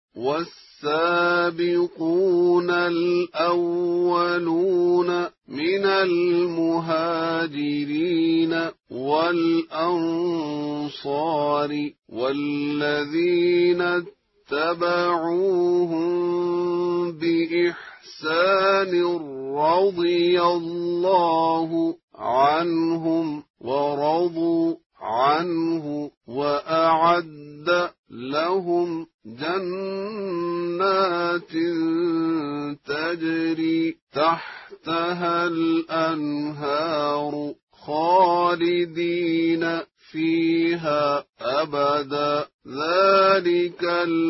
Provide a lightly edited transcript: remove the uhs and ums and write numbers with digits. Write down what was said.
والسابقون الأولون من المهاجرين والأنصار والذين اتبعوهم بإحسان رضي الله عنهم ورضوا عنه وأعد لهم جنات تجري تحتها الأنهار خالدين فيها أبدا ذلك